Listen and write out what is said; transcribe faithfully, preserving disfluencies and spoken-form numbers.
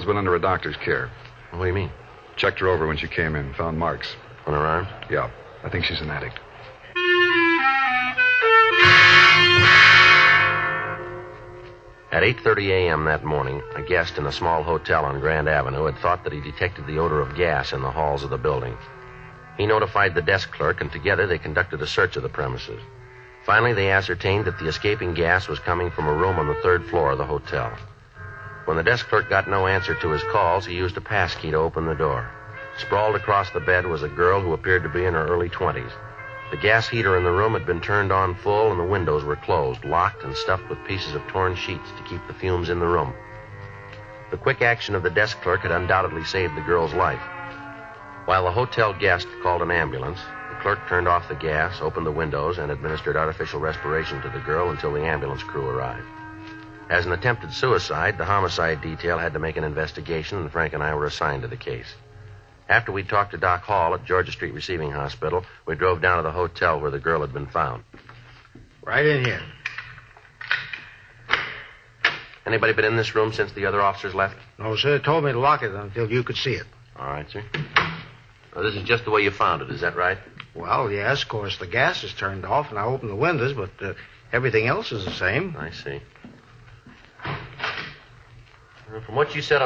girl's been under a doctor's care. What do you mean? Checked her over when she came in. Found marks. On her arm? Yeah. I think she's an addict. At eight thirty a.m. that morning, a guest in a small hotel on Grand Avenue had thought that he detected the odor of gas in the halls of the building. He notified the desk clerk, and together they conducted a search of the premises. Finally, they ascertained that the escaping gas was coming from a room on the third floor of the hotel. When the desk clerk got no answer to his calls, he used a pass key to open the door. Sprawled across the bed was a girl who appeared to be in her early twenties. The gas heater in the room had been turned on full, and the windows were closed, locked, and stuffed with pieces of torn sheets to keep the fumes in the room. The quick action of the desk clerk had undoubtedly saved the girl's life. While the hotel guest called an ambulance, the clerk turned off the gas, opened the windows, and administered artificial respiration to the girl until the ambulance crew arrived. As an attempted suicide, the homicide detail had to make an investigation, and Frank and I were assigned to the case. After we talked to Doc Hall at Georgia Street Receiving Hospital, we drove down to the hotel where the girl had been found. Right in here. Anybody been in this room since the other officers left? No, sir. Told me to lock it until you could see it. All right, sir. Well, this is just the way you found it, is that right? Well, yes, of course. The gas is turned off, and I opened the windows, but uh, everything else is the same. I see. From what you said